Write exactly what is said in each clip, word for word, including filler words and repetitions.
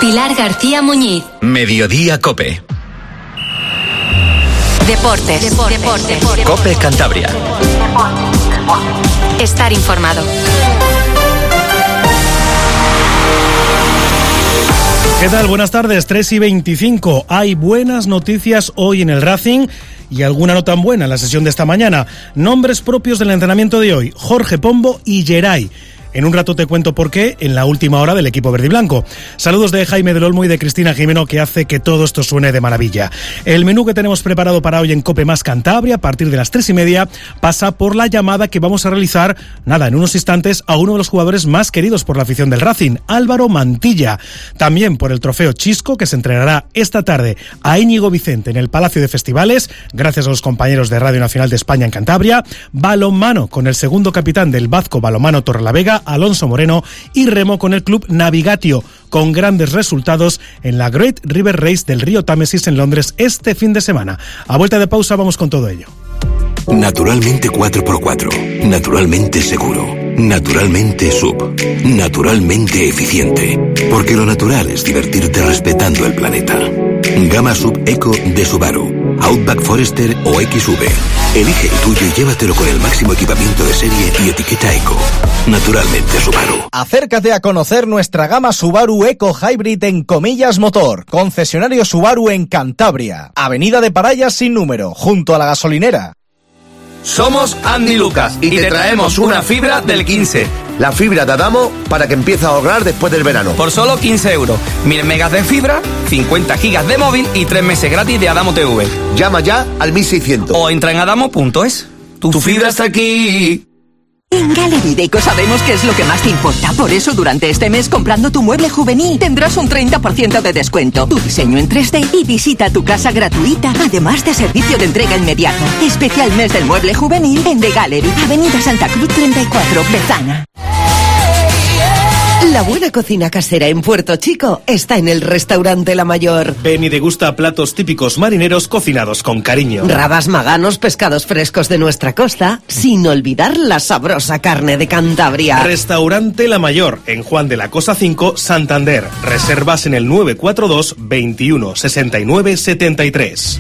Pilar García Muñiz. Mediodía Cope. Deportes. Deportes. Deportes. Cope Cantabria. Estar informado. ¿Qué tal? Buenas tardes, tres y veinticinco. Hay buenas noticias hoy en el Racing y alguna no tan buena en la sesión de esta mañana. Nombres propios del entrenamiento de hoy: Jorge Pombo y Geray. En un rato te cuento por qué en la última hora del equipo verde y blanco. Saludos de Jaime del Olmo y de Cristina Jimeno, que hace que todo esto suene de maravilla. El menú que tenemos preparado para hoy en Cope Más Cantabria, a partir de las tres y media, pasa por la llamada que vamos a realizar, nada, en unos instantes, a uno de los jugadores más queridos por la afición del Racing, Álvaro Mantilla. También por el trofeo Chisco, que se entregará esta tarde a Íñigo Vicente en el Palacio de Festivales, gracias a los compañeros de Radio Nacional de España en Cantabria. Balonmano con el segundo capitán del Bazco Balonmano Torrelavega, Alonso Moreno, y remo con el club Navigatio, con grandes resultados en la Great River Race del río Támesis en Londres este fin de semana. A vuelta de pausa vamos con todo ello. Naturalmente cuatro por cuatro, naturalmente seguro, naturalmente sub, naturalmente eficiente, porque lo natural es divertirte respetando el planeta. Gama Sub Eco de Subaru, Outback Forester o X V. Elige el tuyo y llévatelo con el máximo equipamiento de serie y etiqueta Eco. Naturalmente Subaru. Acércate a conocer nuestra gama Subaru Eco Hybrid en Comillas Motor, concesionario Subaru en Cantabria, Avenida de Parayas sin número, junto a la gasolinera. Somos Andy Lucas y te traemos una fibra del quince. La fibra de Adamo para que empiece a ahorrar después del verano. Por solo quince euros. Mil megas de fibra, cincuenta gigas de móvil y tres meses gratis de Adamo T V. Llama ya al mil seiscientos. O entra en adamo punto es. Tu, tu fibra está aquí. En Gallery Deco sabemos qué es lo que más te importa. Por eso, durante este mes, comprando tu mueble juvenil, tendrás un treinta por ciento de descuento, tu diseño en tres D y visita tu casa gratuita, además de servicio de entrega inmediato. Especial mes del mueble juvenil en The Gallery, Avenida Santa Cruz treinta y cuatro, Bezana. La buena cocina casera en Puerto Chico está en el restaurante La Mayor. Ven y degusta platos típicos marineros cocinados con cariño. Rabas, maganos, pescados frescos de nuestra costa, sin olvidar la sabrosa carne de Cantabria. Restaurante La Mayor, en Juan de la Cosa cinco, Santander. Reservas en el nueve cuatro dos, veintiuno, sesenta y nueve, setenta y tres.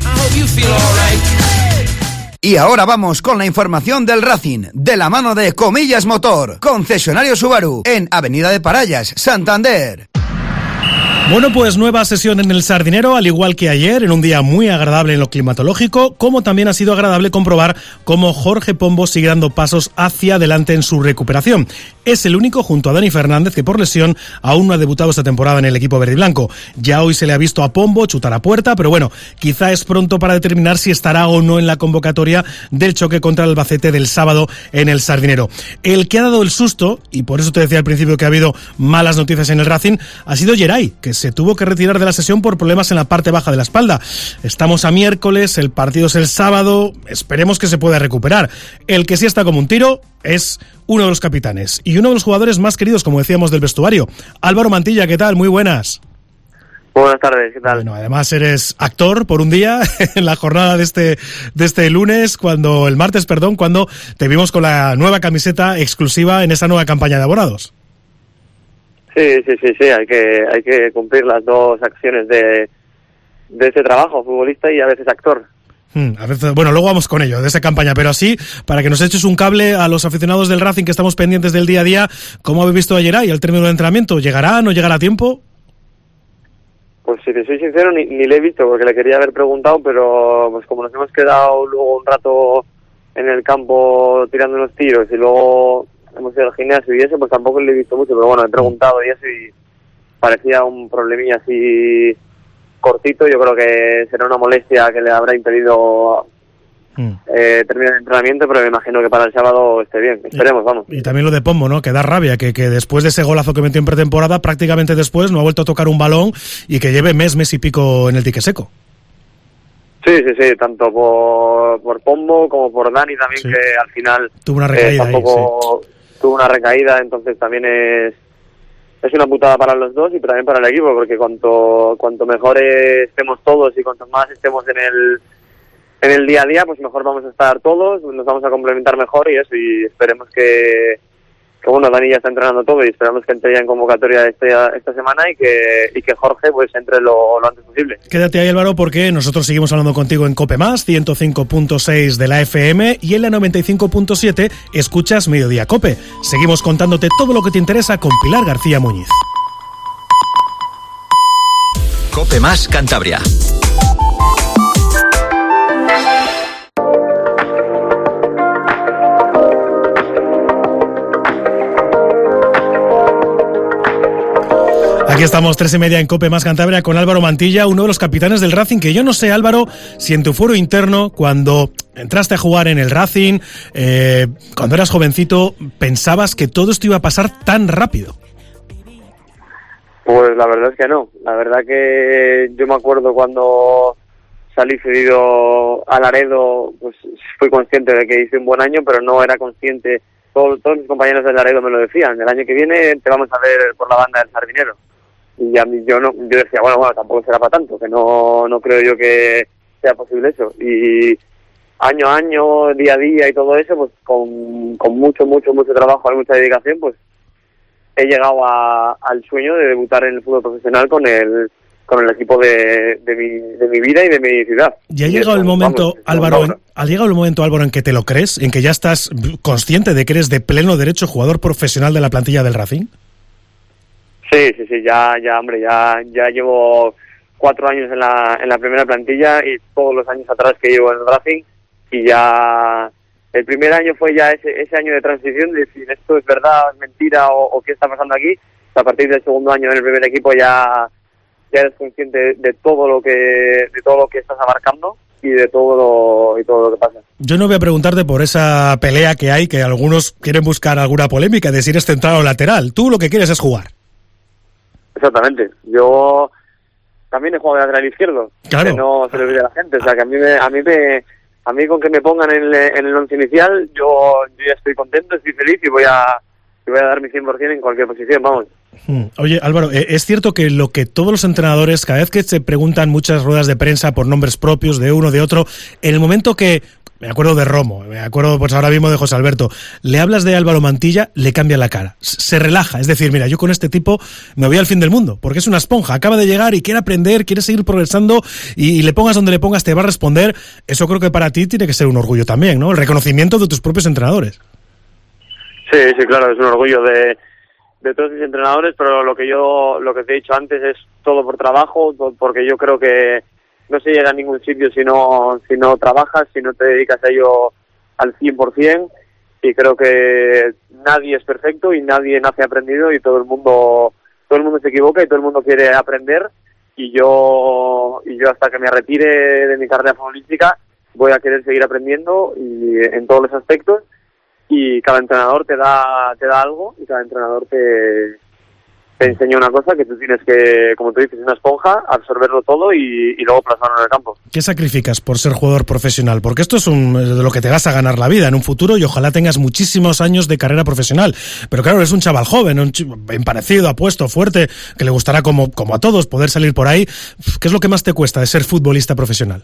Y ahora vamos con la información del Racing, de la mano de Comillas Motor, concesionario Subaru, en Avenida de Parayas, Santander. Bueno, pues nueva sesión en el Sardinero, al igual que ayer, en un día muy agradable en lo climatológico, como también ha sido agradable comprobar cómo Jorge Pombo sigue dando pasos hacia adelante en su recuperación. Es el único, junto a Dani Fernández, que por lesión aún no ha debutado esta temporada en el equipo verde y blanco. Ya hoy se le ha visto a Pombo chutar a puerta, pero bueno, quizá es pronto para determinar si estará o no en la convocatoria del choque contra el Albacete del sábado en el Sardinero. El que ha dado el susto, y por eso te decía al principio que ha habido malas noticias en el Racing, ha sido Geray, que se tuvo que retirar de la sesión por problemas en la parte baja de la espalda. Estamos a miércoles, el partido es el sábado, esperemos que se pueda recuperar. El que sí está como un tiro es uno de los capitanes y uno de los jugadores más queridos, como decíamos, del vestuario. Álvaro Mantilla, ¿qué tal? Muy buenas. Buenas tardes, ¿qué tal? Bueno, además eres actor por un día en la jornada de este de este lunes, cuando el martes, perdón, cuando te vimos con la nueva camiseta exclusiva en esa nueva campaña de abonados. Sí, sí, sí, sí, hay que hay que cumplir las dos acciones de, de ese trabajo, futbolista y a veces actor. Hmm, a veces, bueno, luego vamos con ello, de esa campaña, pero así, para que nos eches un cable a los aficionados del Racing que estamos pendientes del día a día, ¿cómo habéis visto ayer ahí al término del entrenamiento? ¿Llegará, no llegará a tiempo? Pues si te soy sincero, ni, ni le he visto, porque le quería haber preguntado, pero pues como nos hemos quedado luego un rato en el campo tirando unos tiros y luego hemos ido al gimnasio y eso, pues tampoco le he visto mucho, pero bueno, he preguntado y eso y parecía un problemilla así cortito. Yo creo que será una molestia que le habrá impedido mm. eh, terminar el entrenamiento, pero me imagino que para el sábado esté bien, esperemos, vamos. Y también lo de Pombo, ¿no? Que da rabia, que, que después de ese golazo que metió en pretemporada, prácticamente después no ha vuelto a tocar un balón y que lleve mes, mes y pico en el dique seco. Sí, sí, sí, tanto por, por Pombo como por Dani también, sí. Que al final tuvo una recaída eh, tampoco ahí, sí. tuvo una recaída, entonces también es es una putada para los dos y también para el equipo, porque cuanto cuanto mejor estemos todos y cuanto más estemos en el en el día a día, pues mejor vamos a estar todos, nos vamos a complementar mejor y eso, y esperemos que que bueno, Dani ya está entrenando todo y esperamos que entre ya en convocatoria este, esta semana y que, y que Jorge pues entre lo, lo antes posible. Quédate ahí, Álvaro, porque nosotros seguimos hablando contigo en COPE Más, ciento cinco punto seis de la F M, y en la noventa y cinco punto siete escuchas Mediodía Cope. Seguimos contándote todo lo que te interesa con Pilar García Muñiz. COPE Más Cantabria. Aquí estamos, tres y media en COPE Más Cantabria con Álvaro Mantilla, uno de los capitanes del Racing, que yo no sé, Álvaro, si en tu foro interno, cuando entraste a jugar en el Racing, eh, cuando eras jovencito, pensabas que todo esto iba a pasar tan rápido. Pues la verdad es que no. La verdad que yo me acuerdo cuando salí cedido a Laredo, pues fui consciente de que hice un buen año, pero no era consciente. Todos, todos mis compañeros de Laredo me lo decían. El año que viene te vamos a ver por la banda del Sardinero. Y a mí yo no, yo decía, bueno, bueno, tampoco será para tanto, que no, no creo yo que sea posible eso. Y año a año, día a día y todo eso, pues con, con mucho, mucho, mucho trabajo y mucha dedicación, pues he llegado a, al sueño de debutar en el fútbol profesional con el con el equipo de, de, mi, de mi vida y de mi ciudad. Y ha llegado el momento, vamos, Álvaro, en, ha llegado el momento, Álvaro, en que te lo crees, en que ya estás consciente de que eres de pleno derecho jugador profesional de la plantilla del Racing. Sí, sí, sí, ya, ya, hombre, ya, ya llevo cuatro años en la, en la primera plantilla y todos los años atrás que llevo en el Racing, y ya el primer año fue ya ese, ese año de transición de decir esto es verdad, es mentira o, o qué está pasando aquí. A partir del segundo año en el primer equipo ya, ya eres consciente de, de todo lo que, de todo lo que estás abarcando y de todo lo, y todo lo que pasa. Yo no voy a preguntarte por esa pelea que hay, que algunos quieren buscar alguna polémica de si eres central o lateral. Tú lo que quieres es jugar. Exactamente. Yo también he jugado de lateral izquierdo. Claro. Que no se le olvide a la gente. O sea, que a mí me, a mí me, a mí con que me pongan en el, en el once inicial, yo, yo ya estoy contento, estoy feliz y voy a, y voy a dar mi cien por ciento en cualquier posición, vamos. Oye, Álvaro, es cierto que lo que todos los entrenadores, cada vez que se preguntan muchas ruedas de prensa por nombres propios de uno, de otro, en el momento que, me acuerdo de Romo, me acuerdo pues ahora mismo de José Alberto, le hablas de Álvaro Mantilla, le cambia la cara, se relaja, es decir, mira, yo con este tipo me voy al fin del mundo, porque es una esponja, acaba de llegar y quiere aprender, quiere seguir progresando y, y le pongas donde le pongas te va a responder. Eso creo que para ti tiene que ser un orgullo también, ¿no? El reconocimiento de tus propios entrenadores. Sí, sí, claro, es un orgullo de, de todos mis entrenadores, pero lo que yo, lo que te he dicho antes es todo por trabajo, todo porque yo creo que no se llega a ningún sitio si no, si no trabajas, si no te dedicas a ello al cien por ciento, y creo que nadie es perfecto y nadie nace aprendido y todo el mundo, todo el mundo se equivoca y todo el mundo quiere aprender, y yo, y yo hasta que me retire de mi carrera futbolística voy a querer seguir aprendiendo y en todos los aspectos, y cada entrenador te da, te da algo y cada entrenador te, te enseña una cosa que tú tienes que, como tú dices, una esponja, absorberlo todo y, y luego plasmarlo en el campo. ¿Qué sacrificas por ser jugador profesional? Porque esto es un, de lo que te vas a ganar la vida en un futuro y ojalá tengas muchísimos años de carrera profesional. Pero claro, eres un chaval joven, un ch- bien parecido, apuesto, fuerte, que le gustará como, como a todos poder salir por ahí. ¿Qué es lo que más te cuesta de ser futbolista profesional?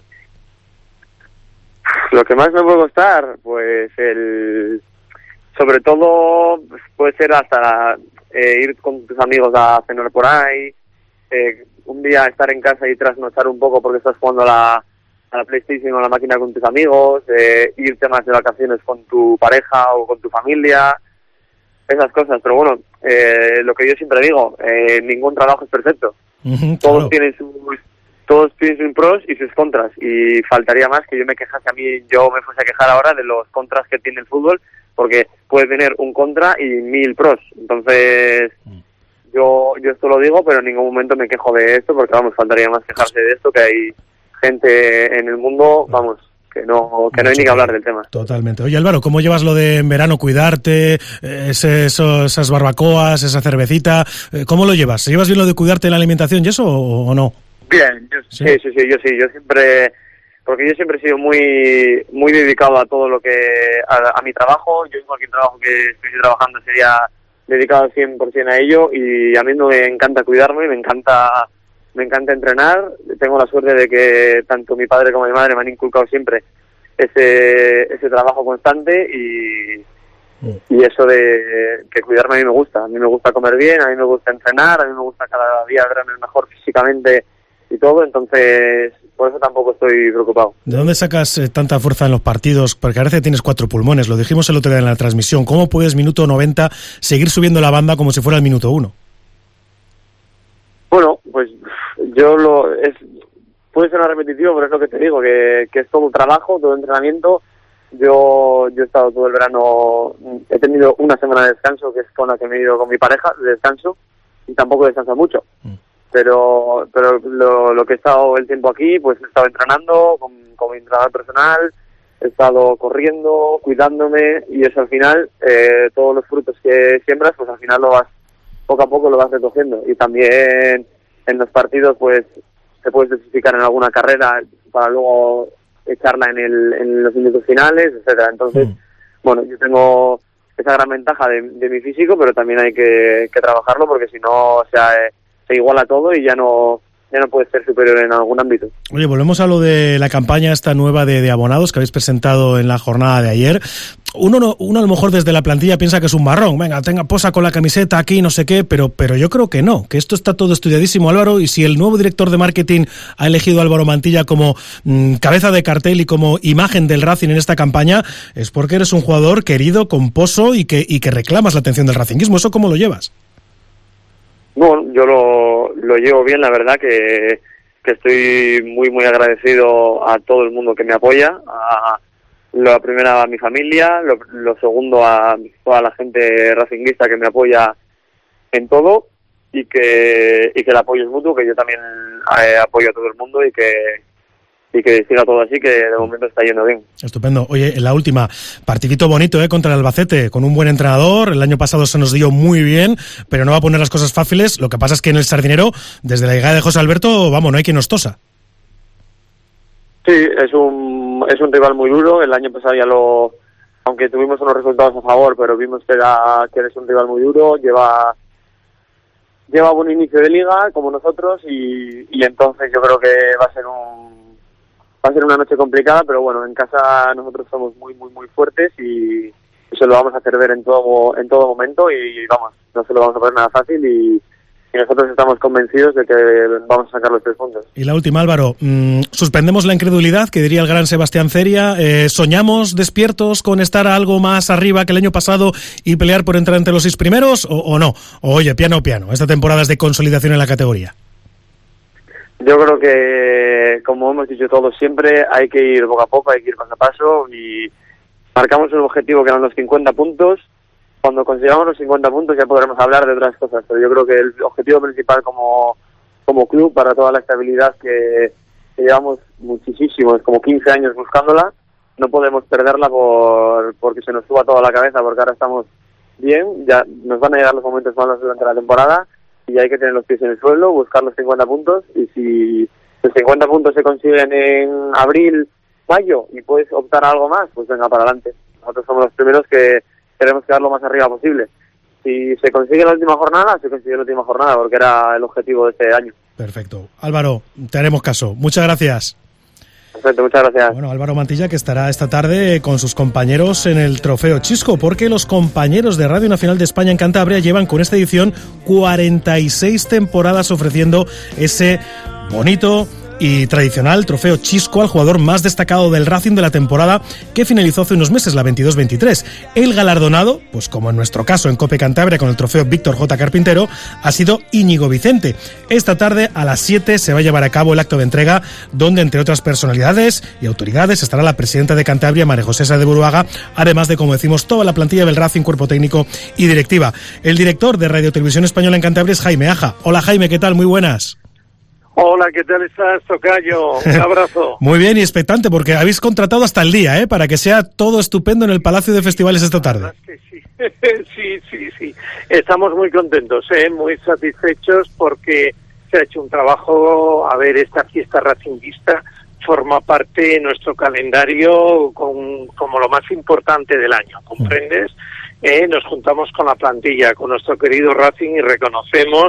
Lo que más me puede costar, pues el... sobre todo puede ser hasta eh, ir con tus amigos a cenar por ahí, eh, un día estar en casa y trasnochar un poco porque estás jugando a la, a la PlayStation o a la máquina con tus amigos, eh, irte más de vacaciones con tu pareja o con tu familia, esas cosas. Pero bueno, eh, lo que yo siempre digo, eh, ningún trabajo es perfecto. Uh-huh, todos claro. tienen sus todos tienen sus pros y sus contras, y faltaría más que yo me quejase, a mí yo me fuese a quejar ahora de los contras que tiene el fútbol, porque puede tener un contra y mil pros. Entonces yo yo esto lo digo, pero en ningún momento me quejo de esto, porque vamos, faltaría más quejarse de esto, que hay gente en el mundo, vamos, que no que no hay ni que hablar del tema. Totalmente. Oye, Álvaro, ¿cómo llevas lo de en verano cuidarte, ese, eso, esas barbacoas, esa cervecita? ¿Cómo lo llevas? ¿Llevas bien lo de cuidarte la alimentación y eso o, o no? Bien, yo, ¿Sí? sí, sí, sí, yo sí, yo siempre, porque yo siempre he sido muy muy dedicado a todo lo que, a, a mi trabajo. Yo en cualquier trabajo que estuviese trabajando sería dedicado al cien por ciento a ello, y a mí me encanta cuidarme, me encanta me encanta entrenar. Tengo la suerte de que tanto mi padre como mi madre me han inculcado siempre ese ese trabajo constante, y y eso de que cuidarme a mí me gusta. A mí me gusta comer bien, a mí me gusta entrenar, a mí me gusta cada día verme mejor físicamente y todo, entonces por eso tampoco estoy preocupado. ¿De dónde sacas eh, tanta fuerza en los partidos? Porque a veces tienes cuatro pulmones, lo dijimos el otro día en la transmisión. ¿Cómo puedes, minuto noventa, seguir subiendo la banda como si fuera el minuto uno? Bueno, pues yo lo... es puede ser una repetición, pero es lo que te digo, que, que es todo trabajo, todo entrenamiento. Yo yo he estado todo el verano, he tenido una semana de descanso, que es con la que me he ido con mi pareja, de descanso, y tampoco descansa mucho. Mm. Pero pero lo, lo que he estado el tiempo aquí, pues he estado entrenando con, con mi entrenador personal, he estado corriendo, cuidándome, y eso al final, eh, todos los frutos que siembras, pues al final lo vas, poco a poco lo vas recogiendo. Y también en los partidos, pues te puedes especificar en alguna carrera para luego echarla en el en los minutos finales, etcétera. Entonces, mm. bueno, yo tengo esa gran ventaja de, de mi físico, pero también hay que, que trabajarlo, porque si no, o sea, eh, se iguala todo y ya no ya no puedes ser superior en algún ámbito. Oye, volvemos a lo de la campaña esta nueva de, de abonados que habéis presentado en la jornada de ayer. Uno, no, uno a lo mejor desde la plantilla piensa que es un marrón, venga, tenga posa con la camiseta aquí, no sé qué, pero, pero yo creo que no, que esto está todo estudiadísimo, Álvaro, y si el nuevo director de marketing ha elegido a Álvaro Mantilla como mmm, cabeza de cartel y como imagen del Racing en esta campaña, es porque eres un jugador querido, con poso y que, y que reclamas la atención del racinguismo. ¿Eso cómo lo llevas? No, yo lo, lo llevo bien, la verdad que, que estoy muy muy agradecido a todo el mundo que me apoya, a la primera a mi familia, lo, lo segundo a toda la gente racinguista que me apoya en todo, y que y que el apoyo es mutuo, que yo también eh, apoyo a todo el mundo y que y que siga todo así, que de momento está yendo bien. Estupendo. Oye, en la última, partidito bonito, ¿eh? Contra el Albacete, con un buen entrenador. El año pasado se nos dio muy bien, pero no va a poner las cosas fáciles. Lo que pasa es que en el Sardinero, desde la llegada de José Alberto, vamos, no hay quien nos tosa. Sí, es un es un rival muy duro. El año pasado ya lo, aunque tuvimos unos resultados a favor, pero vimos que era que es un rival muy duro. Lleva lleva buen inicio de liga como nosotros, y, y entonces yo creo que va a ser un Va a ser una noche complicada, pero bueno, en casa nosotros somos muy, muy, muy fuertes, y, y se lo vamos a hacer ver en todo en todo momento, y vamos, no se lo vamos a poner nada fácil, y, y nosotros estamos convencidos de que vamos a sacar los tres puntos. Y la última, Álvaro, mmm, suspendemos la incredulidad, que diría el gran Sebastián Ceria, eh, ¿soñamos despiertos con estar algo más arriba que el año pasado y pelear por entrar entre los seis primeros, o, o no? O, oye, piano piano, esta temporada es de consolidación en la categoría. Yo creo que, como hemos dicho todos siempre, hay que ir poco a poco, hay que ir paso a paso, y marcamos un objetivo que eran los cincuenta puntos. Cuando consigamos los cincuenta puntos ya podremos hablar de otras cosas, pero yo creo que el objetivo principal como, como club, para toda la estabilidad que, que llevamos muchísimos, como quince años buscándola, no podemos perderla por porque se nos suba toda la cabeza, porque ahora estamos bien, ya nos van a llegar los momentos malos durante la temporada, y hay que tener los pies en el suelo, buscar los cincuenta puntos, y si los cincuenta puntos se consiguen en abril, mayo, y puedes optar a algo más, pues venga para adelante. Nosotros somos los primeros que queremos quedar lo más arriba posible. Si se consigue la última jornada, se consigue la última jornada, porque era el objetivo de este año. Perfecto. Álvaro, te haremos caso. Muchas gracias. Perfecto, muchas gracias. Bueno, Álvaro Mantilla, que estará esta tarde con sus compañeros en el Trofeo Chisco, porque los compañeros de Radio Nacional de España en Cantabria llevan con esta edición cuarenta y seis temporadas ofreciendo ese bonito y tradicional Trofeo Chisco al jugador más destacado del Racing de la temporada que finalizó hace unos meses, la veintidós veintitrés. El galardonado, pues como en nuestro caso en Cope Cantabria con el Trofeo Víctor J. Carpintero, ha sido Íñigo Vicente. Esta tarde a las siete se va a llevar a cabo el acto de entrega, donde entre otras personalidades y autoridades estará la presidenta de Cantabria, María José Sá de Buruaga, además de, como decimos, toda la plantilla del Racing, cuerpo técnico y directiva. El director de Radio Televisión Española en Cantabria es Jaime Aja. Hola Jaime, ¿qué tal? Muy buenas. Hola, ¿qué tal estás, tocayo? Un abrazo. Muy bien, y expectante, porque habéis contratado hasta el día, ¿eh? Para que sea todo estupendo en el Palacio de Festivales esta tarde. Que sí. sí, sí, sí. Estamos muy contentos, ¿eh? Muy satisfechos, porque se ha hecho un trabajo. A ver, esta fiesta racinguista forma parte de nuestro calendario con, como lo más importante del año, ¿comprendes? Eh, nos juntamos con la plantilla, con nuestro querido Racing, y reconocemos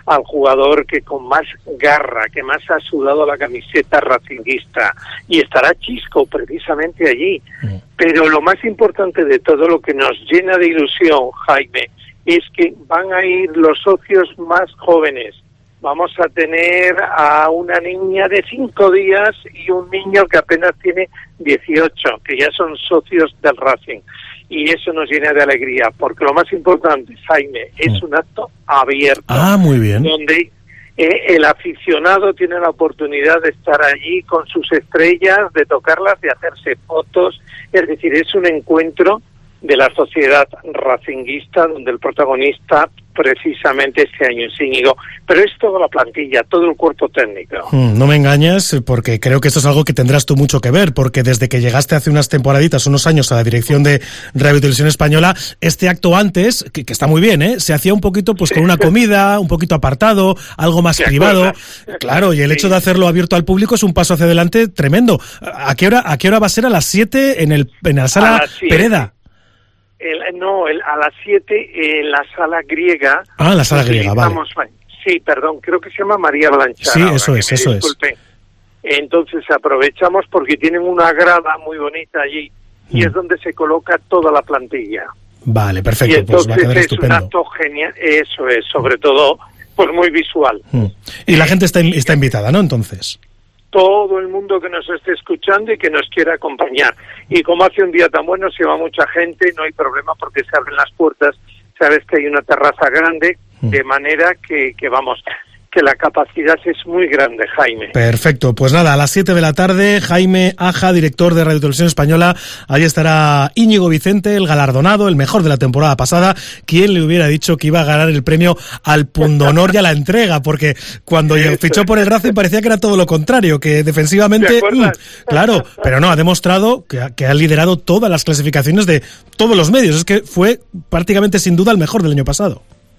al jugador que con más garra, que más ha sudado la camiseta racinguista, y estará Chisco precisamente allí. Mm. Pero lo más importante de todo, lo que nos llena de ilusión, Jaime, es que van a ir los socios más jóvenes. Vamos a tener a una niña de cinco días y un niño que apenas tiene dieciocho, que ya son socios del Racing. Y eso nos llena de alegría, porque lo más importante, Jaime, es un acto abierto. Ah, muy bien. Donde eh, el aficionado tiene la oportunidad de estar allí con sus estrellas, de tocarlas, de hacerse fotos. Es decir, es un encuentro de la sociedad racinguista, donde el protagonista precisamente este año es Íñigo, pero es toda la plantilla, todo el cuerpo técnico. Mm, no me engañas, porque creo que esto es algo que tendrás tú mucho que ver, porque desde que llegaste hace unas temporaditas, unos años, a la dirección de Radio Televisión Española, este acto antes, que, que está muy bien, ¿eh? Se hacía un poquito pues con una comida, un poquito apartado, algo más privado. Acuerdas? Claro, y el hecho de hacerlo abierto al público es un paso hacia adelante tremendo. ¿A qué hora, a qué hora va a ser? A las siete en el en la sala Pereda. El, no, el, a las siete en la sala griega. Ah, la sala griega, vale. Sí, perdón, creo que se llama María Blanchard. Sí, ahora, eso es, eso disculpe. es. Entonces aprovechamos porque tienen una grada muy bonita allí y mm. es donde se coloca toda la plantilla. Vale, perfecto, y entonces pues va a quedar es estupendo. un acto genial, eso es, sobre todo, pues muy visual. Mm. Y la gente está, está invitada, ¿no? Entonces. Todo el mundo que nos esté escuchando y que nos quiera acompañar. Y como hace un día tan bueno, se va mucha gente, no hay problema porque se abren las puertas, sabes que hay una terraza grande, mm. de manera que, que vamos, que la capacidad es muy grande, Jaime. Perfecto, pues nada, a las siete de la tarde, Jaime Aja, director de Radio Televisión Española, ahí estará Íñigo Vicente, el galardonado, el mejor de la temporada pasada. ¿Quién le hubiera dicho que iba a ganar el premio al pundonor y a la entrega? Porque cuando fichó por el Racing parecía que era todo lo contrario, que defensivamente, mmm, claro, pero no, ha demostrado que ha, que ha liderado todas las clasificaciones de todos los medios. Es que fue prácticamente sin duda el mejor del año pasado.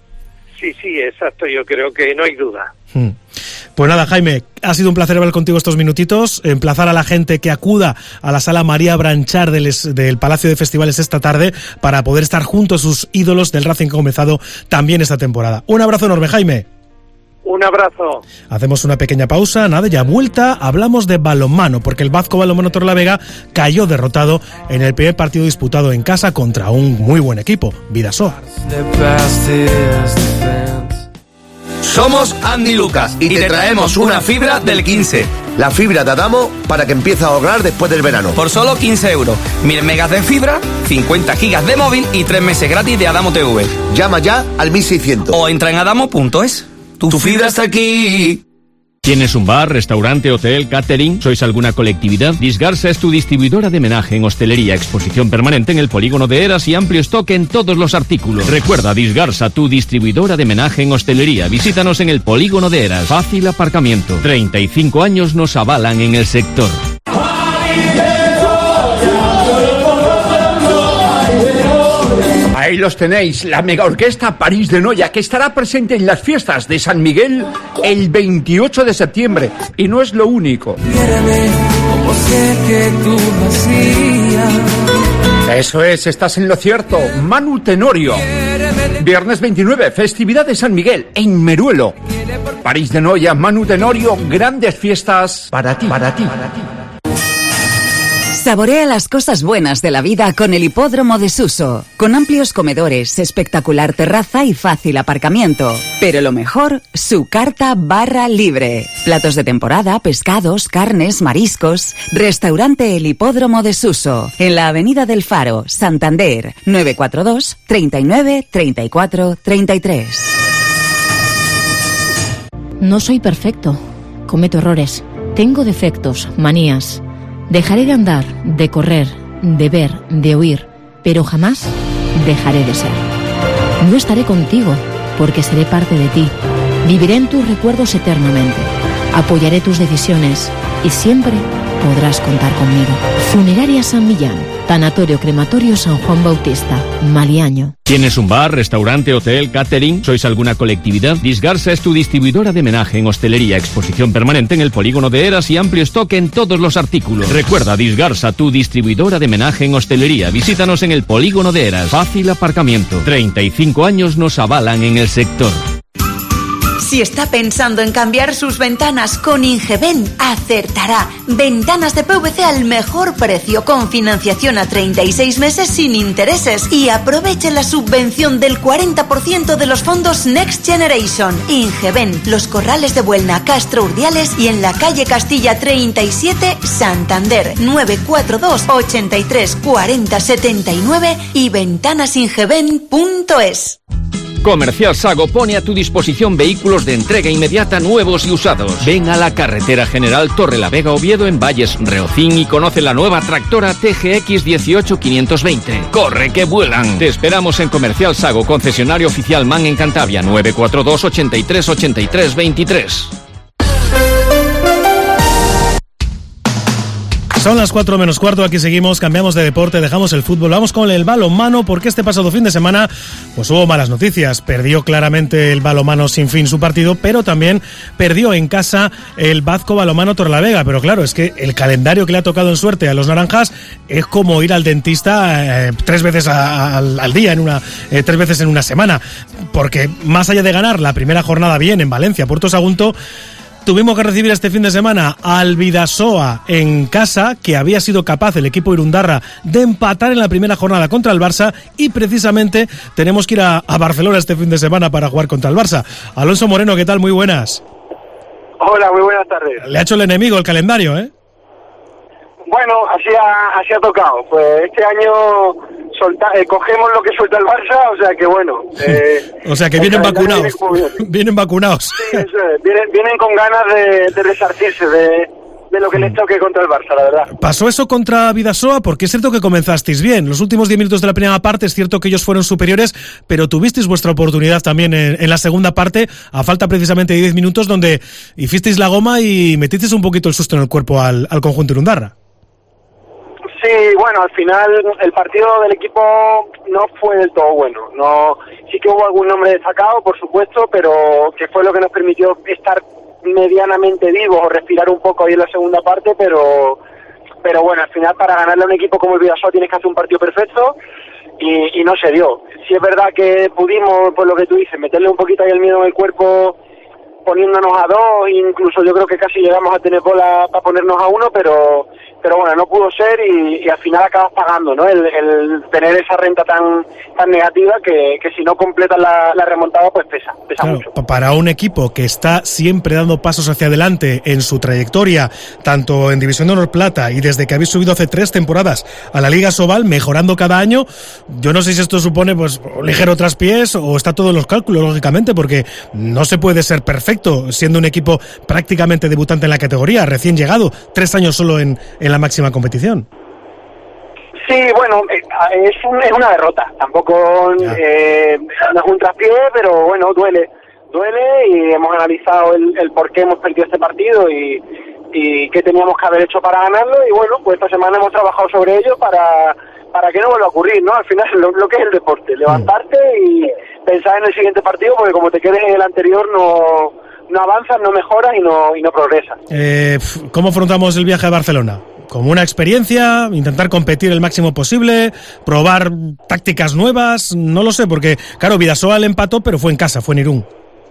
Sí, sí, exacto, yo creo que no hay duda. Hmm. Pues nada, Jaime, ha sido un placer hablar contigo estos minutitos, emplazar a la gente que acuda a la sala María Blanchard del, del Palacio de Festivales esta tarde para poder estar junto a sus ídolos del Racing que ha comenzado también esta temporada. Un abrazo enorme, Jaime. Un abrazo. Hacemos una pequeña pausa, nada, ya vuelta, hablamos de balonmano, porque el Vasco Balonmano Torrelavega cayó derrotado en el primer partido disputado en casa contra un muy buen equipo, Bidasoa. Somos Andy Lucas y te traemos una fibra del quince. La fibra de Adamo para que empiece a ahorrar después del verano. Por solo quince euros. Mil megas de fibra, cincuenta gigas de móvil y tres meses gratis de Adamo T V. Llama ya al mil seiscientos. O entra en adamo punto es. Tu, tu fibra está aquí. ¿Tienes un bar, restaurante, hotel, catering? ¿Sois alguna colectividad? Disgarsa es tu distribuidora de menaje en hostelería, exposición permanente en el polígono de Eras y amplio stock en todos los artículos. Recuerda, Disgarsa, tu distribuidora de menaje en hostelería. Visítanos en el polígono de Eras. Fácil aparcamiento. treinta y cinco años nos avalan en el sector. Ahí los tenéis, la mega orquesta París de Noia, que estará presente en las fiestas de San Miguel el veintiocho de septiembre. Y no es lo único. Eso es, estás en lo cierto. Manu Tenorio. Viernes veintinueve, festividad de San Miguel en Meruelo. París de Noia, Manu Tenorio, grandes fiestas para ti, para ti, para ti. Saborea las cosas buenas de la vida con el Hipódromo de Suso, con amplios comedores, espectacular terraza y fácil aparcamiento. Pero lo mejor, su carta barra libre. Platos de temporada, pescados, carnes, mariscos. Restaurante El Hipódromo de Suso, en la Avenida del Faro, Santander, nueve cuatro dos, treinta y nueve, treinta y cuatro, treinta y tres. No soy perfecto. Cometo errores. Tengo defectos, manías. Dejaré de andar, de correr, de ver, de oír, pero jamás dejaré de ser. No estaré contigo, porque seré parte de ti. Viviré en tus recuerdos eternamente. Apoyaré tus decisiones y siempre podrás contar conmigo. Funeraria San Millán, Tanatorio Crematorio San Juan Bautista, Maliaño. ¿Tienes un bar, restaurante, hotel, catering? ¿Sois alguna colectividad? Disgarsa es tu distribuidora de menaje en hostelería, exposición permanente en el polígono de Eras y amplio stock en todos los artículos. Recuerda, Disgarsa, tu distribuidora de menaje en hostelería. Visítanos en el polígono de Eras. Fácil aparcamiento. treinta y cinco años nos avalan en el sector. Si está pensando en cambiar sus ventanas con Ingeben, acertará. Ventanas de P V C al mejor precio, con financiación a treinta y seis meses sin intereses. Y aproveche la subvención del cuarenta por ciento de los fondos Next Generation. Ingeben, Los Corrales de Buelna, Castro Urdiales y en la calle Castilla treinta y siete, Santander. nueve cuatro dos, ochenta y tres, cuarenta, setenta y nueve y ventanasingeben punto es. Comercial Sago pone a tu disposición vehículos de entrega inmediata nuevos y usados. Ven a la Carretera General Torrelavega Oviedo en Valles Reocín y conoce la nueva tractora T G X dieciocho quinientos veinte. ¡Corre que vuelan! Te esperamos en Comercial Sago, concesionario oficial MAN en Cantabria, nueve cuatro dos, ochenta y tres, ochenta y tres, veintitrés. Son las cuatro menos cuarto, aquí seguimos, cambiamos de deporte, dejamos el fútbol, vamos con el balonmano, porque este pasado fin de semana pues hubo malas noticias. Perdió claramente el balonmano sin fin su partido, pero también perdió en casa el Bazco Balonmano Torrelavega. Pero claro, es que el calendario que le ha tocado en suerte a los naranjas es como ir al dentista eh, tres veces a, a, al día, en una eh, tres veces en una semana, porque más allá de ganar la primera jornada bien en Valencia, Puerto Sagunto, tuvimos que recibir este fin de semana al Bidasoa en casa, que había sido capaz el equipo irundarra de empatar en la primera jornada contra el Barça, y precisamente tenemos que ir a, a Barcelona este fin de semana para jugar contra el Barça. Alonso Moreno, ¿qué tal? Muy buenas. Hola, muy buenas tardes. Le ha hecho el enemigo el calendario, ¿eh? Bueno, así ha, así ha tocado. Pues este año solta, eh, cogemos lo que suelta el Barça, o sea que bueno. Eh, o sea que vienen vacunados. Viene vienen vacunados. Sí, eso es. Vienen, vienen con ganas de, de resarcirse de, de lo que les toque contra el Barça, la verdad. Pasó eso contra Bidasoa, porque es cierto que comenzasteis bien. Los últimos diez minutos de la primera parte es cierto que ellos fueron superiores, pero tuvisteis vuestra oportunidad también en, en la segunda parte, a falta precisamente de diez minutos, donde hicisteis la goma y metisteis un poquito el susto en el cuerpo al, al conjunto irundarra. Sí, bueno, al final el partido del equipo no fue del todo bueno. No, sí que hubo algún nombre destacado, por supuesto, pero que fue lo que nos permitió estar medianamente vivos o respirar un poco ahí en la segunda parte, pero pero bueno, al final para ganarle a un equipo como el Bidasoa tienes que hacer un partido perfecto y, y no se dio. Sí es verdad que pudimos, por lo que tú dices, meterle un poquito ahí el miedo en el cuerpo poniéndonos a dos, incluso yo creo que casi llegamos a tener bola para ponernos a uno, pero pero bueno, no pudo ser y, y al final acabas pagando, ¿no? El, el tener esa renta tan tan negativa que, que si no completas la, la remontada, pues pesa, pesa claro, mucho. Para un equipo que está siempre dando pasos hacia adelante en su trayectoria, tanto en División de Honor Plata y desde que habéis subido hace tres temporadas a la Liga Sobal, mejorando cada año, yo no sé si esto supone pues un ligero traspiés o está todo en los cálculos, lógicamente, porque no se puede ser perfecto siendo un equipo prácticamente debutante en la categoría, recién llegado, tres años solo en, en la máxima competición. Sí, bueno, es, un, es una derrota, tampoco eh, no es un traspié, pero bueno, duele, duele y hemos analizado el, el por qué hemos perdido este partido y, y qué teníamos que haber hecho para ganarlo y bueno, pues esta semana hemos trabajado sobre ello para, para que no vuelva a ocurrir, ¿no? Al final lo, lo que es el deporte, levantarte y pensar en el siguiente partido, porque como te quedes en el anterior no, no avanzas, no mejoras y no, y no progresas. Eh, ¿Cómo afrontamos el viaje a Barcelona? Como una experiencia, intentar competir el máximo posible, probar tácticas nuevas, no lo sé, porque claro, Bidasoa le empató, pero fue en casa, fue en Irún.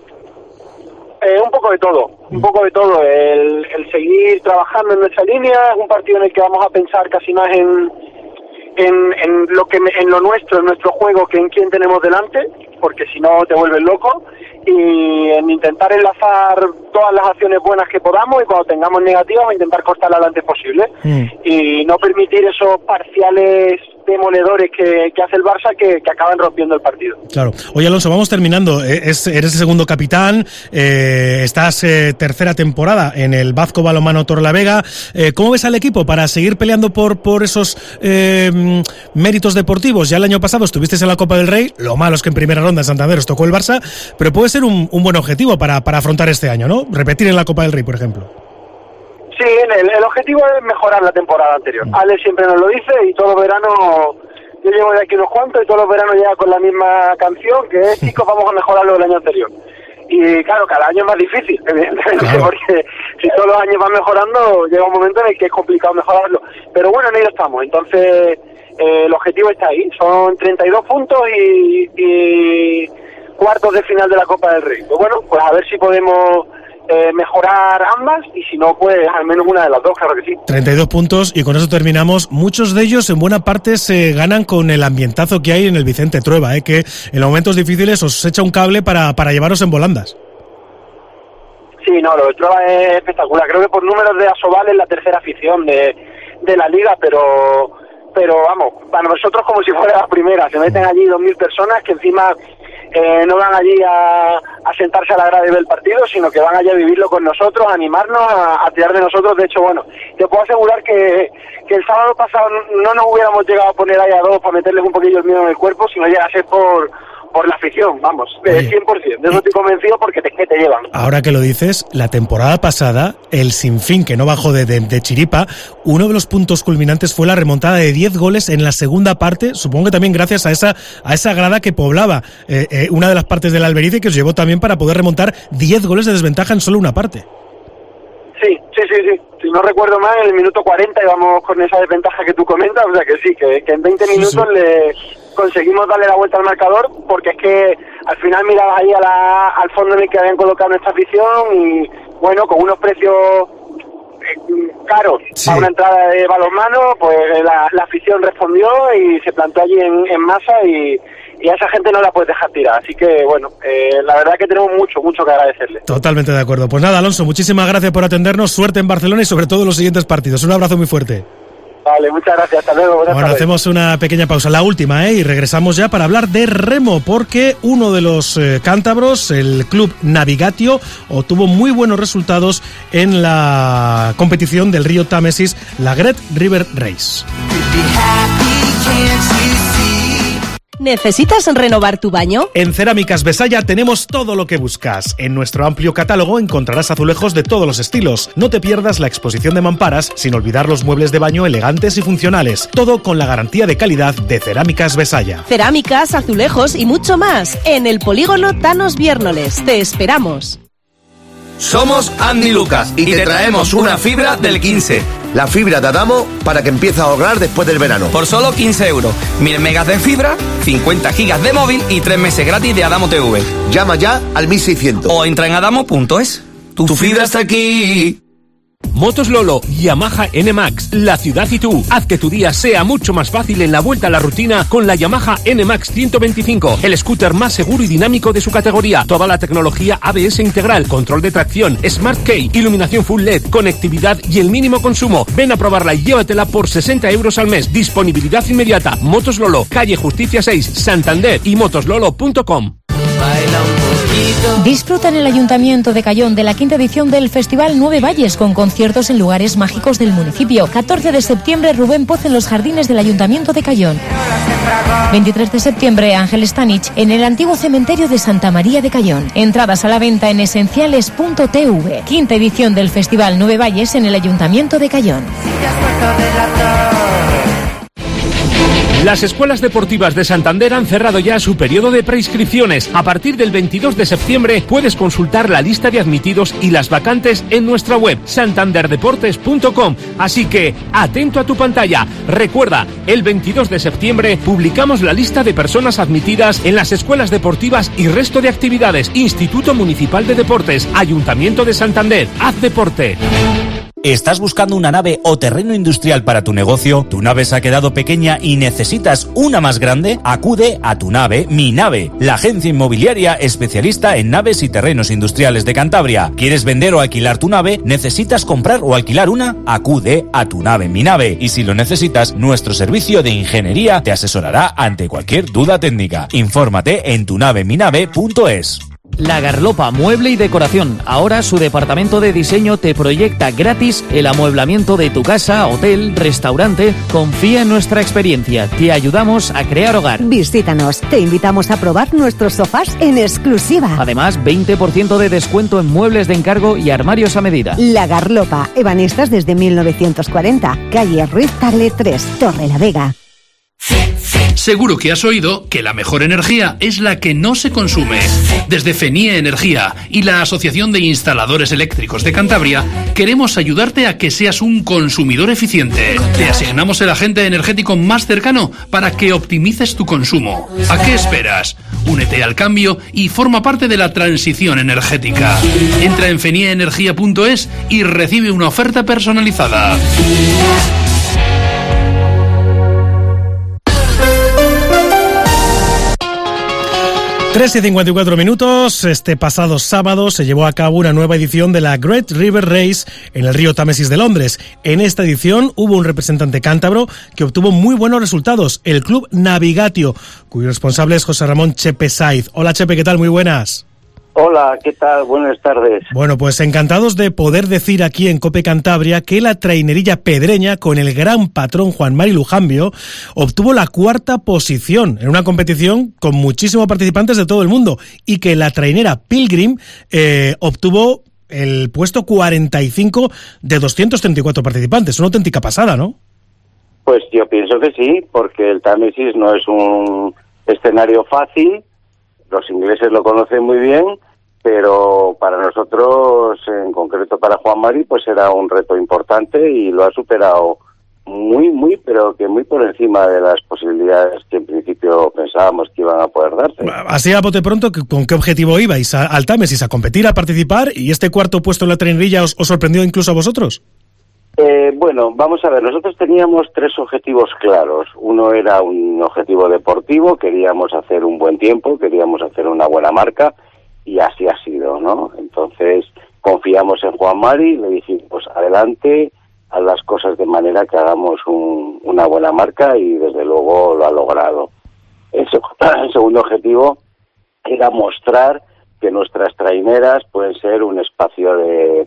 Eh, un poco de todo, un poco de todo, el, el seguir trabajando en nuestra línea, es un partido en el que vamos a pensar casi más en, en, en lo que en lo nuestro, en nuestro juego, que en quién tenemos delante, porque si no te vuelves loco, y en intentar enlazar todas las acciones buenas que podamos y cuando tengamos negativas intentar cortarlas lo antes posible mm. y no permitir esos parciales demoledores que, que hace el Barça que, que acaban rompiendo el partido. Claro. Oye, Alonso, vamos terminando. Es, eres el segundo capitán, eh, estás eh, tercera temporada en el Bazco Balonmano Torrelavega. Eh, ¿Cómo ves al equipo para seguir peleando por, por esos eh, méritos deportivos? Ya el año pasado estuvisteis en la Copa del Rey, lo malo es que en primera ronda en Santander os tocó el Barça, pero puede ser un, un buen objetivo para, para afrontar este año, ¿no? Repetir en la Copa del Rey, por ejemplo. Sí, el, el objetivo es mejorar la temporada anterior. Mm. Ale siempre nos lo dice y todos los veranos, yo llevo de aquí unos cuantos y todos los veranos llega con la misma canción, que es chicos, vamos a mejorar lo del año anterior. Y claro, cada año es más difícil, evidentemente, claro. Porque si todos los años van mejorando, llega un momento en el que es complicado mejorarlo. Pero bueno, en ello estamos, entonces eh, el objetivo está ahí, son treinta y dos puntos y... y cuartos de final de la Copa del Rey. Pues bueno, pues a ver si podemos eh, mejorar ambas y si no, pues al menos una de las dos, claro que sí. treinta y dos puntos y con eso terminamos. Muchos de ellos en buena parte se ganan con el ambientazo que hay en el Vicente Trueba, ¿eh? Que en los momentos difíciles os echa un cable para, para llevaros en volandas. Sí, no, lo de Trueba es espectacular. Creo que por números de Asobal es la tercera afición de, de la liga, pero pero vamos, para nosotros como si fuera la primera. Se meten allí dos mil personas que encima eh, no van allí a, a sentarse a la grada y ver el partido, sino que van allí a vivirlo con nosotros, a animarnos, a, a tirar de nosotros. De hecho, bueno, te puedo asegurar que, que el sábado pasado no nos hubiéramos llegado a poner ahí a dos para meterles un poquillo el miedo en el cuerpo, sino llega a ser por... por la afición, vamos, de cien por ciento, de eso estoy convencido porque te, que te llevan. Ahora que lo dices, la temporada pasada, el Sinfín, que no bajó de, de, de chiripa, uno de los puntos culminantes fue la remontada de diez goles en la segunda parte, supongo que también gracias a esa a esa grada que poblaba eh, eh, una de las partes del Alberice, que os llevó también para poder remontar diez goles de desventaja en solo una parte. Sí, sí, sí, sí. Si no recuerdo mal, en el minuto cuarenta íbamos con esa desventaja que tú comentas, o sea que sí, que, que en veinte minutos sí, sí. le conseguimos darle la vuelta al marcador, porque es que al final mirabas ahí a la, al fondo en el que habían colocado nuestra afición y, bueno, con unos precios eh, caros sí. a una entrada de balonmano, pues la, la afición respondió y se plantó allí en, en masa y... y a esa gente no la puedes dejar tirar, así que bueno, eh, la verdad que tenemos mucho, mucho que agradecerle. Totalmente de acuerdo. Pues nada, Alonso, muchísimas gracias por atendernos, suerte en Barcelona y sobre todo en los siguientes partidos. Un abrazo muy fuerte. Vale, muchas gracias, hasta luego. Buenas bueno, tardes. Hacemos una pequeña pausa, la última, ¿eh? Y regresamos ya para hablar de remo, porque uno de los eh, cántabros, el club Navigatio, obtuvo muy buenos resultados en la competición del río Támesis, la Great River Race. ¿Necesitas renovar tu baño? En Cerámicas Besaya tenemos todo lo que buscas. En nuestro amplio catálogo encontrarás azulejos de todos los estilos. No te pierdas la exposición de mamparas, sin olvidar los muebles de baño elegantes y funcionales. Todo con la garantía de calidad de Cerámicas Besaya. Cerámicas, azulejos y mucho más. En el polígono Thanos Viérnoles. Te esperamos. Somos Andy Lucas y te traemos una fibra del quince. La fibra de Adamo para que empiece a ahorrar después del verano. Por solo quince euros. Mil megas de fibra, cincuenta gigas de móvil y tres meses gratis de Adamo T V. Llama ya al mil seiscientos. O entra en adamo punto es. Tu, tu fibra está aquí. Motos Lolo, Yamaha N Max, la ciudad y tú. Haz que tu día sea mucho más fácil en la vuelta a la rutina con la Yamaha N Max ciento veinticinco, el scooter más seguro y dinámico de su categoría. Toda la tecnología A B S integral, control de tracción, Smart Key, iluminación full L E D, conectividad y el mínimo consumo. Ven a probarla y llévatela por sesenta euros al mes. Disponibilidad inmediata. Motos Lolo, calle Justicia seis, Santander y motoslolo punto com. Disfruta en el Ayuntamiento de Cayón de la quinta edición del Festival Nueve Valles con conciertos en lugares mágicos del municipio. catorce de septiembre, Rubén Poz en los jardines del Ayuntamiento de Cayón. veintitrés de septiembre, Ángel Stanich en el antiguo cementerio de Santa María de Cayón. Entradas a la venta en esenciales punto t v. Quinta edición del Festival Nueve Valles en el Ayuntamiento de Cayón. Las escuelas deportivas de Santander han cerrado ya su periodo de preinscripciones. A partir del veintidós de septiembre puedes consultar la lista de admitidos y las vacantes en nuestra web santander deportes punto com. Así que, atento a tu pantalla. Recuerda, el veintidós de septiembre publicamos la lista de personas admitidas en las escuelas deportivas y resto de actividades. Instituto Municipal de Deportes, Ayuntamiento de Santander. Haz deporte. ¿Estás buscando una nave o terreno industrial para tu negocio? ¿Tu nave se ha quedado pequeña y necesitas una más grande? Acude a Tu Nave, Mi Nave, la agencia inmobiliaria especialista en naves y terrenos industriales de Cantabria. ¿Quieres vender o alquilar tu nave? ¿Necesitas comprar o alquilar una? Acude a Tu Nave, Mi Nave. Y si lo necesitas, nuestro servicio de ingeniería te asesorará ante cualquier duda técnica. Infórmate en tu nave mi nave punto es. La Garlopa Mueble y Decoración. Ahora su departamento de diseño te proyecta gratis el amueblamiento de tu casa, hotel, restaurante. Confía en nuestra experiencia. Te ayudamos a crear hogar. Visítanos. Te invitamos a probar nuestros sofás en exclusiva. Además, veinte por ciento de descuento en muebles de encargo y armarios a medida. La Garlopa. Ebanistas desde mil novecientos cuarenta. Calle Ruiz Tagle tres, Torre la Vega. Seguro que has oído que la mejor energía es la que no se consume. Desde FENIE Energía y la Asociación de Instaladores Eléctricos de Cantabria queremos ayudarte a que seas un consumidor eficiente. Te asignamos el agente energético más cercano para que optimices tu consumo. ¿A qué esperas? Únete al cambio y forma parte de la transición energética. Entra en fenieenergia punto es y recibe una oferta personalizada. tres y cincuenta y cuatro minutos. Este pasado sábado se llevó a cabo una nueva edición de la Great River Race en el río Támesis de Londres. En esta edición hubo un representante cántabro que obtuvo muy buenos resultados, el Club Navigatio, cuyo responsable es José Ramón Chepe Saiz. Hola Chepe, ¿qué tal? Muy buenas. Hola, ¿qué tal? Buenas tardes. Bueno, pues encantados de poder decir aquí en COPE Cantabria que la trainerilla pedreña, con el gran patrón Juan Mari Lujambio, obtuvo la cuarta posición en una competición con muchísimos participantes de todo el mundo, y que la trainera Pilgrim eh, obtuvo el puesto cuarenta y cinco de doscientos treinta y cuatro participantes. Una auténtica pasada, ¿no? Pues yo pienso que sí, porque el Támesis no es un escenario fácil. Los ingleses lo conocen muy bien, pero para nosotros, en concreto para Juan Mari, pues era un reto importante y lo ha superado muy, muy, pero que muy por encima de las posibilidades que en principio pensábamos que iban a poder darse. Así a bote pronto, ¿con qué objetivo ibais a, al Támesis? ¿A competir, a participar? ¿Y este cuarto puesto en la trainerilla os, os sorprendió incluso a vosotros? Eh, bueno, vamos a ver, nosotros teníamos tres objetivos claros. Uno era un objetivo deportivo, queríamos hacer un buen tiempo, queríamos hacer una buena marca, y así ha sido, ¿no? Entonces confiamos en Juan Mari, le dijimos, pues adelante, haz las cosas de manera que hagamos un, una buena marca, y desde luego lo ha logrado. El, el segundo objetivo era mostrar que nuestras traineras pueden ser un espacio de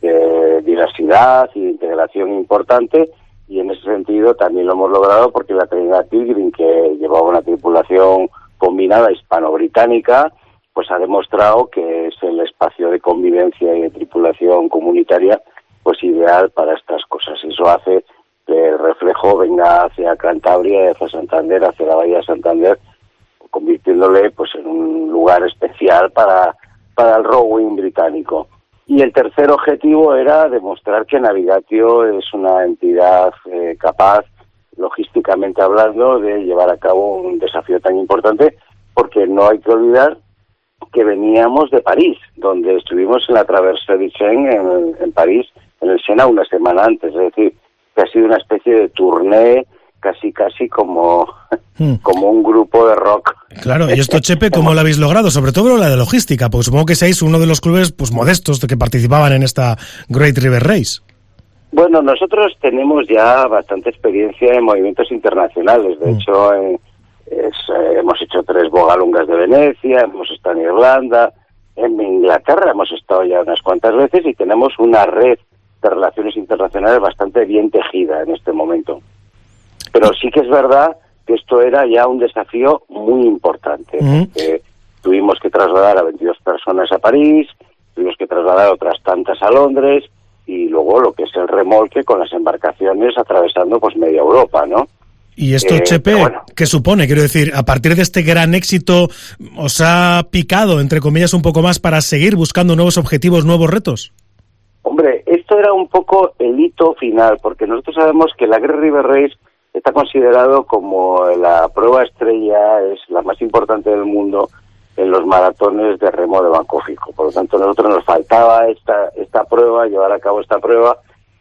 de diversidad y de integración importante, y en ese sentido también lo hemos logrado, porque la trainera Pilgrim, que llevaba una tripulación combinada hispano-británica, pues ha demostrado que es el espacio de convivencia y de tripulación comunitaria pues ideal para estas cosas. Eso hace que el reflejo venga hacia Cantabria, hacia Santander, hacia la Bahía de Santander, convirtiéndole pues en un lugar especial para, para el rowing británico. Y el tercer objetivo era demostrar que Navigatio es una entidad eh, capaz, logísticamente hablando, de llevar a cabo un desafío tan importante, porque no hay que olvidar que veníamos de París, donde estuvimos en la Traversée du Seine en, en París, en el Sena, una semana antes. Es decir, que ha sido una especie de tournée, casi casi como, hmm. como un grupo de rock. Claro, y esto, Chepe, ¿cómo lo habéis logrado? Sobre todo la de logística, porque supongo que seáis uno de los clubes pues modestos de que participaban en esta Great River Race. Bueno, nosotros tenemos ya bastante experiencia en movimientos internacionales. De hmm. hecho, en, es, eh, hemos hecho tres Bogalungas de Venecia, hemos estado en Irlanda, en Inglaterra hemos estado ya unas cuantas veces, y tenemos una red de relaciones internacionales bastante bien tejida en este momento. Pero sí que es verdad que esto era ya un desafío muy importante. Uh-huh. Porque tuvimos que trasladar a veintidós personas a París, tuvimos que trasladar otras tantas a Londres, y luego lo que es el remolque con las embarcaciones atravesando pues media Europa, ¿no? Y esto, eh, Chepe, bueno, ¿qué supone? Quiero decir, a partir de este gran éxito, ¿os ha picado, entre comillas, un poco más para seguir buscando nuevos objetivos, nuevos retos? Hombre, esto era un poco el hito final, porque nosotros sabemos que la Great River Race está considerado como la prueba estrella, es la más importante del mundo en los maratones de remo de banco fijo. Por lo tanto, a nosotros nos faltaba esta esta prueba, llevar a cabo esta prueba,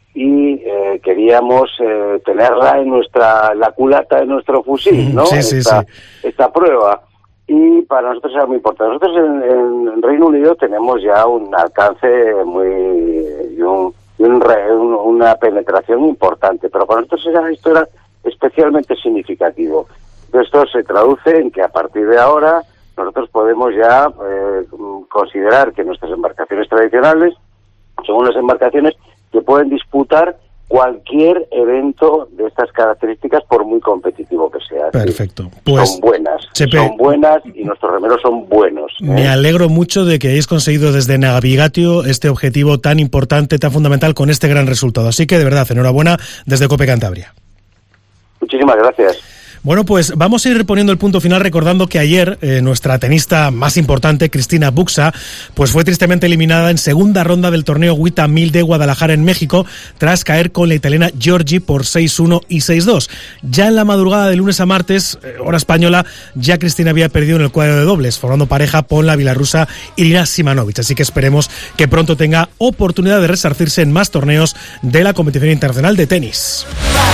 y eh, queríamos eh, tenerla en nuestra, la culata de nuestro fusil, ¿no? Sí, sí, esta, sí. esta prueba. Y para nosotros era muy importante. Nosotros en, en Reino Unido tenemos ya un alcance muy y, un, y un, un, una penetración importante, pero para nosotros era, esto era especialmente significativo. Esto se traduce en que a partir de ahora nosotros podemos ya eh, considerar que nuestras embarcaciones tradicionales son unas embarcaciones que pueden disputar cualquier evento de estas características, por muy competitivo que sea. Perfecto. Pues, son buenas, Chepe, son buenas y nuestros remeros son buenos. ¿eh? Me alegro mucho de que hayáis conseguido desde Navigatio este objetivo tan importante, tan fundamental, con este gran resultado. Así que, de verdad, enhorabuena desde COPE Cantabria. Muchísimas gracias. Bueno, pues vamos a ir poniendo el punto final recordando que ayer eh, nuestra tenista más importante, Cristina Buxa, pues fue tristemente eliminada en segunda ronda del torneo WTA mil de Guadalajara en México tras caer con la italiana Giorgi por seis uno y seis dos. Ya en la madrugada de lunes a martes, eh, hora española, ya Cristina había perdido en el cuadro de dobles, formando pareja con la bielorrusa Irina Simonovic. Así que esperemos que pronto tenga oportunidad de resarcirse en más torneos de la competición internacional de tenis.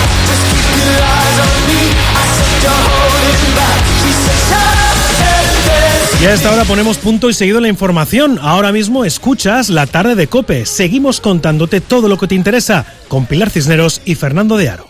Y a esta hora ponemos punto y seguido en la información. Ahora mismo escuchas La Tarde de COPE. Seguimos contándote todo lo que te interesa con Pilar Cisneros y Fernando de Aro.